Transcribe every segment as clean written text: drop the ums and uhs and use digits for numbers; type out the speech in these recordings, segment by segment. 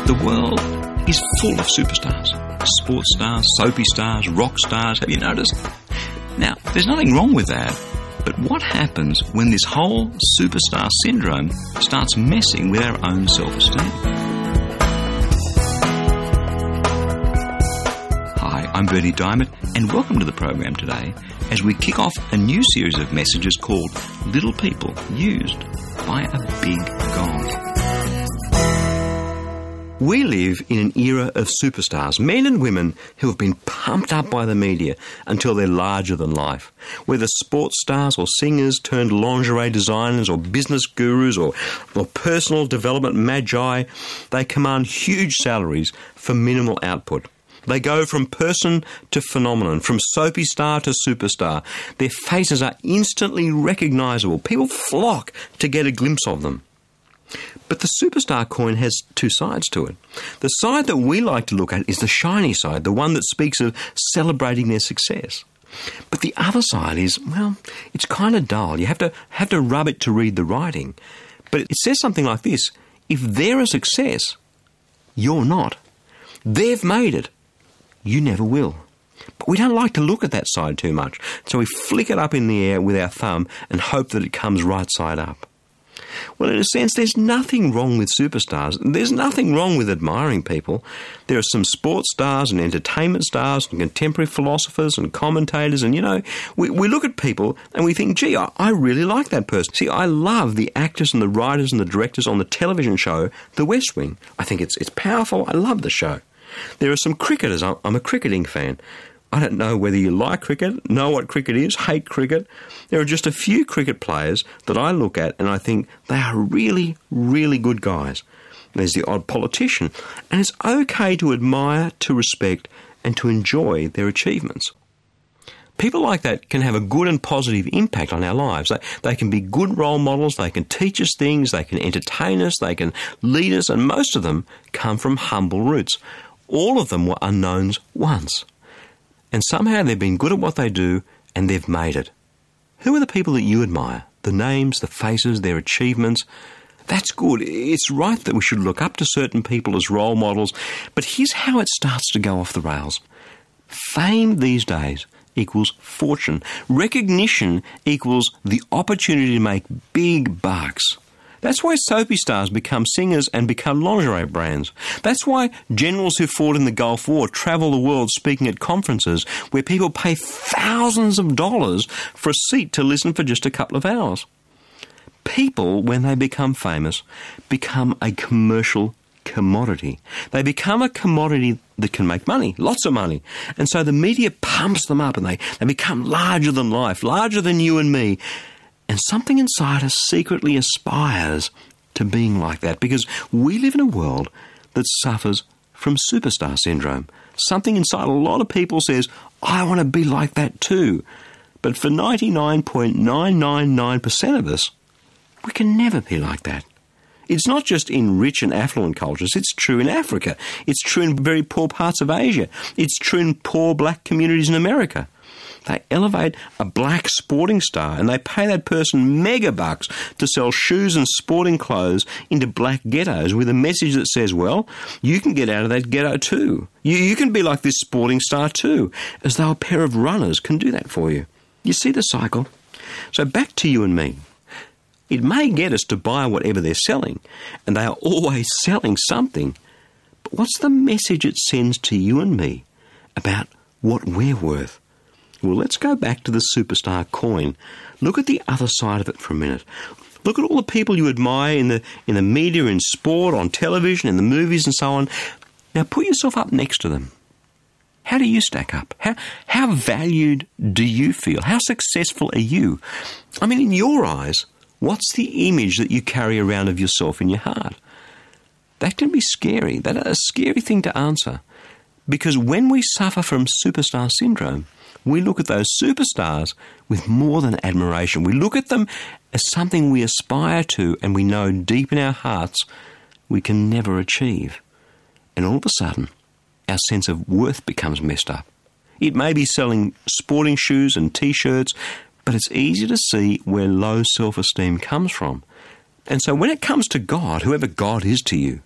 The world is full of superstars. Sports stars, soapy stars, rock stars, have you noticed? Now, there's nothing wrong with that. But what happens when this whole superstar syndrome starts messing with our own self-esteem? Hi, I'm Bernie Diamond, and welcome to the program today as we kick off a new series of messages called Little People Used by a Big God. We live in an era of superstars, men and women who have been pumped up by the media until they're larger than life. Whether sports stars or singers turned lingerie designers or business gurus or personal development magi, they command huge salaries for minimal output. They go from person to phenomenon, from soapy star to superstar. Their faces are instantly recognisable. People flock to get a glimpse of them. But the superstar coin has two sides to it. The side that we like to look at is the shiny side, the one that speaks of celebrating their success. But the other side is, well, it's kind of dull. You have to rub it to read the writing. But it says something like this: if they're a success, you're not. They've made it. You never will. But we don't like to look at that side too much, so we flick it up in the air with our thumb and hope that it comes right side up. Well, in a sense, there's nothing wrong with superstars. There's nothing wrong with admiring people. There are some sports stars and entertainment stars and contemporary philosophers and commentators, and, we look at people and we think, gee, I really like that person. See, I love the actors and the writers and the directors on the television show The West Wing. I think it's powerful. I love the show. There are some cricketers. I'm a cricketing fan. I don't know whether you like cricket, know what cricket is, hate cricket. There are just a few cricket players that I look at and I think they are really, really good guys. There's the odd politician, and it's okay to admire, to respect, and to enjoy their achievements. People like that can have a good and positive impact on our lives. They can be good role models, they can teach us things, they can entertain us, they can lead us, and most of them come from humble roots. All of them were unknowns once. And somehow they've been good at what they do, and they've made it. Who are the people that you admire? The names, the faces, their achievements. That's good. It's right that we should look up to certain people as role models, but here's how it starts to go off the rails. Fame these days equals fortune. Recognition equals the opportunity to make big bucks. That's why soapy stars become singers and become lingerie brands. That's why generals who fought in the Gulf War travel the world speaking at conferences where people pay thousands of dollars for a seat to listen for just a couple of hours. People, when they become famous, become a commercial commodity. They become a commodity that can make money, lots of money. And so the media pumps them up and they become larger than life, larger than you and me. And something inside us secretly aspires to being like that because we live in a world that suffers from superstar syndrome. Something inside a lot of people says, I want to be like that too. But for 99.999% of us, we can never be like that. It's not just in rich and affluent cultures. It's true in Africa. It's true in very poor parts of Asia. It's true in poor black communities in America. They elevate a black sporting star and they pay that person mega bucks to sell shoes and sporting clothes into black ghettos with a message that says, well, you can get out of that ghetto too. You can be like this sporting star too, as though a pair of runners can do that for you. You see the cycle? So back to you and me. It may get us to buy whatever they're selling, and they are always selling something. But what's the message it sends to you and me about what we're worth? Well, let's go back to the superstar coin. Look at the other side of it for a minute. Look at all the people you admire in the media, in sport, on television, in the movies and so on. Now put yourself up next to them. How do you stack up? How valued do you feel? How successful are you? I mean, in your eyes, what's the image that you carry around of yourself in your heart? That can be scary. That's a scary thing to answer. Because when we suffer from superstar syndrome, we look at those superstars with more than admiration. We look at them as something we aspire to and we know deep in our hearts we can never achieve. And all of a sudden, our sense of worth becomes messed up. It may be selling sporting shoes and T-shirts, but it's easy to see where low self-esteem comes from. And so when it comes to God, whoever God is to you,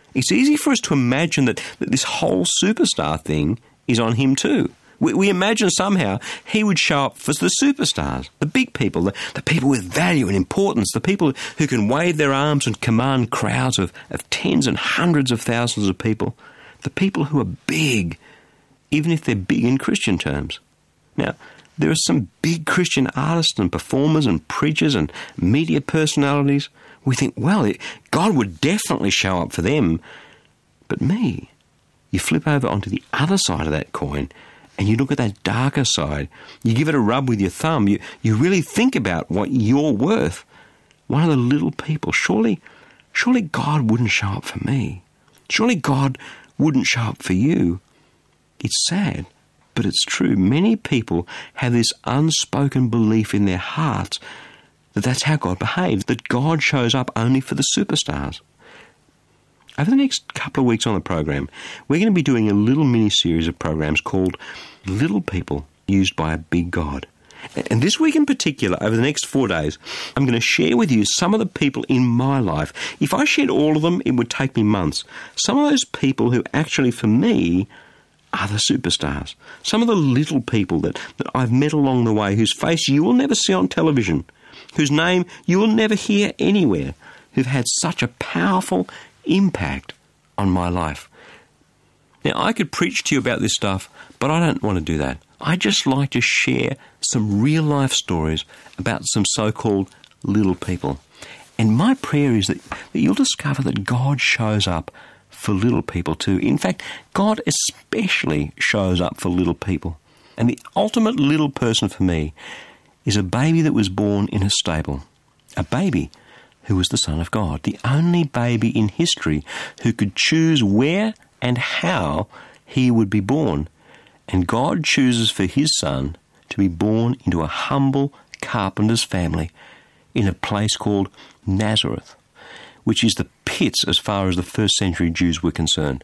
It's easy for us to imagine that this whole superstar thing is on him too. We imagine somehow he would show up for the superstars, the big people, the people with value and importance, the people who can wave their arms and command crowds of tens and hundreds of thousands of people, the people who are big, even if they're big in Christian terms. Now, there are some big Christian artists and performers and preachers and media personalities. We think, well, God would definitely show up for them. But me, you flip over onto the other side of that coin and you look at that darker side. You give it a rub with your thumb. You really think about what you're worth. One of the little people. Surely God wouldn't show up for me. Surely God wouldn't show up for you. It's sad, but it's true. Many people have this unspoken belief in their hearts that that's how God behaves, that God shows up only for the superstars. Over the next couple of weeks on the program, we're going to be doing a little mini-series of programs called Little People Used by a Big God. And this week in particular, over the next 4 days, I'm going to share with you some of the people in my life. If I shared all of them, it would take me months. Some of those people who actually, for me, are the superstars. Some of the little people that I've met along the way, whose face you will never see on television, whose name you will never hear anywhere, who've had such a powerful impact on my life. Now, I could preach to you about this stuff, but I don't want to do that. I just like to share some real-life stories about some so-called little people. And my prayer is that you'll discover that God shows up for little people too. In fact, God especially shows up for little people. And the ultimate little person for me is a baby that was born in a stable. A baby who was the Son of God. The only baby in history who could choose where and how he would be born. And God chooses for his Son to be born into a humble carpenter's family in a place called Nazareth, which is the pits as far as the first century Jews were concerned.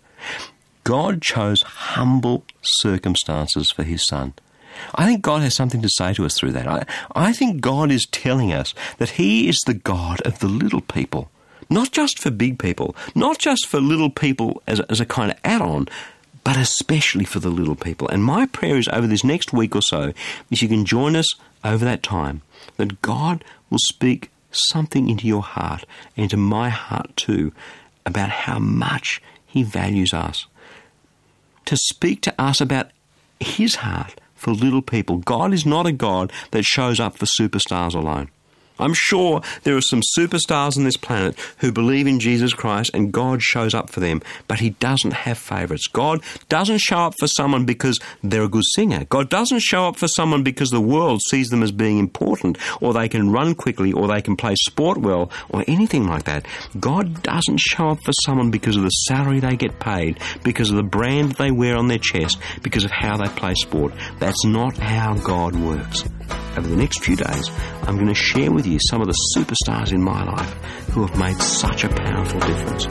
God chose humble circumstances for his Son. I think God has something to say to us through that. I think God is telling us that he is the God of the little people. Not just for big people, not just for little people as a kind of add-on, but especially for the little people. And my prayer is over this next week or so, if you can join us over that time, that God will speak something into your heart, and into my heart too, about how much he values us. To speak to us about his heart for little people. God is not a God that shows up for superstars alone. I'm sure there are some superstars on this planet who believe in Jesus Christ and God shows up for them, but he doesn't have favourites. God doesn't show up for someone because they're a good singer. God doesn't show up for someone because the world sees them as being important, or they can run quickly, or they can play sport well, or anything like that. God doesn't show up for someone because of the salary they get paid, because of the brand they wear on their chest, because of how they play sport. That's not how God works. Over the next few days, I'm going to share with you some of the superstars in my life who have made such a powerful difference.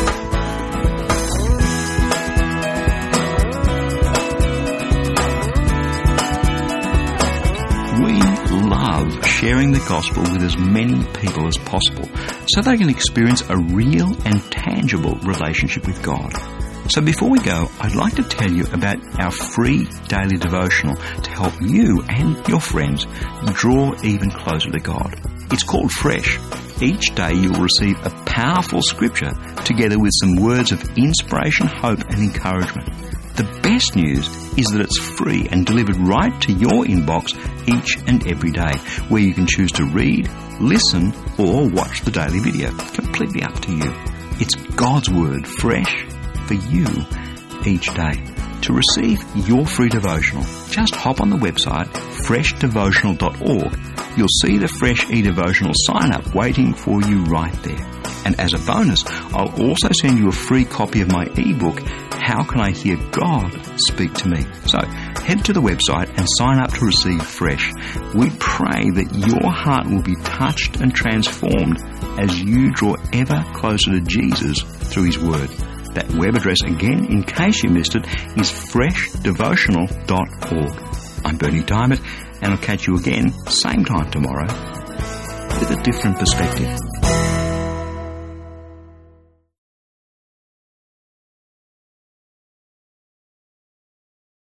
We love sharing the gospel with as many people as possible so they can experience a real and tangible relationship with God. So before we go, I'd like to tell you about our free daily devotional to help you and your friends draw even closer to God. It's called Fresh. Each day you'll receive a powerful scripture together with some words of inspiration, hope and encouragement. The best news is that it's free and delivered right to your inbox each and every day, where you can choose to read, listen or watch the daily video. Completely up to you. It's God's Word, fresh for you each day. To receive your free devotional, just hop on the website freshdevotional.org. You'll see the Fresh eDevotional sign up waiting for you right there. And as a bonus, I'll also send you a free copy of my ebook, How Can I Hear God Speak to Me? So head to the website and sign up to receive Fresh. We pray that your heart will be touched and transformed as you draw ever closer to Jesus through his word. That web address again, in case you missed it, is freshdevotional.org. I'm Bernie Diamond, and I'll catch you again, same time tomorrow, with a different perspective.